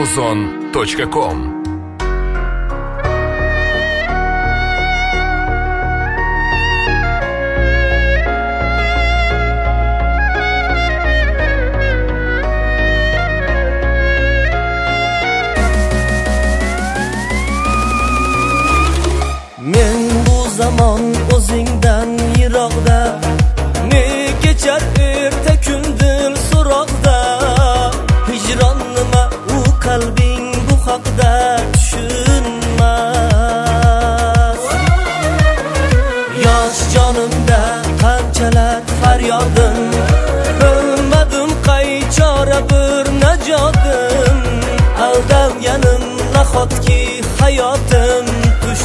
amazon.com. Men bu zamon o'zingdan yiroqda, ne kechar erta kundil so'roqda. Hijron nima, u qalbing bu haqda tushunmas. Yosh jonimda qanchalar faryodim, bilmadim qay chora bir najotim. Aldanganim nahotki hayotim tush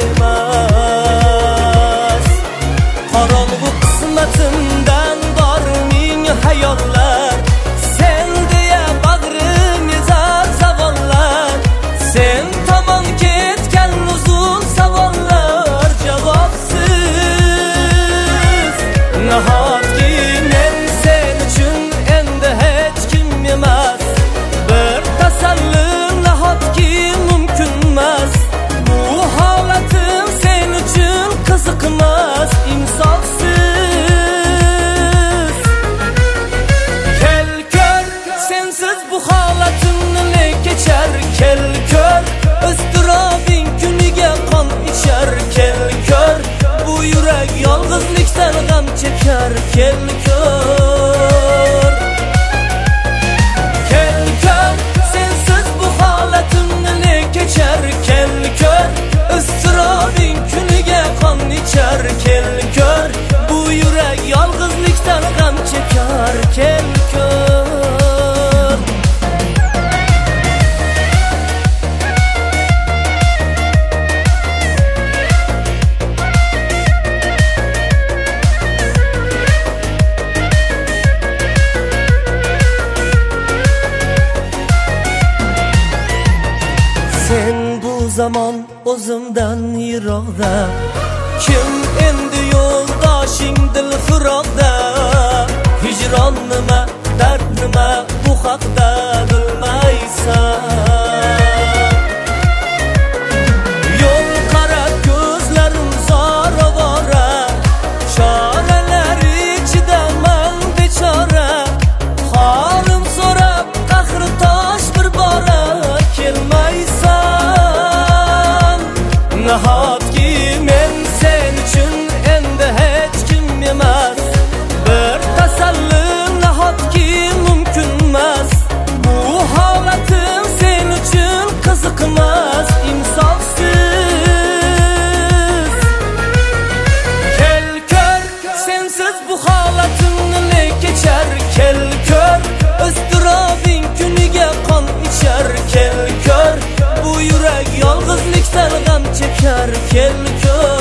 emas. Qorong'u qismatimdan bor ming hayollar, sen deya bag'rim ezar savollar. Sen tomon ketgan uzun savollar javobsiz. Nahotki men sen uchun endi hech kim emas. Bir tasalli nahotki mumkin emas. Bu holatim sen uchun qiziqmas, insofsiz. Kel ko'r, sensiz bu holatimni ne kechar. Kel ko'r, iztirobing kuniga qon ichar. Kel ko'r, bu yurak yolg'izlikdan g'am chekar. Kel ko'r, kel ko'r, sensiz bu holatimni ne kechar. Kel ko'r, iztirobing kuniga qon ichar. Kel ko'r, bu yurak yolg'izlikdan g'am chekar. Kel ko'r. Sen bu zamon o'zimdan yiroqda, kim endi yo'ldoshing dil firoqda. Hijron nima, dard nima, bu haqda bilmaysan. Yo'l qarab ko'zlarim zor ovora, choralar ichidaman bechora. Holim so'rab qahri tosh bir bora kelmaysan. Nahotki men sen uchun endi hech kim emas. Bir tasalli nahotki mumkin emas. Bu holatim sen uchun qiziqmas, insofsiz. Kel ko'r, sensiz bu holatimni ne kechar. Kel ko'r, iztirobing kuniga qon ichar. Kel ko'r, bu yurak yolg'izlikdan g'am chekar. Kel ko'r.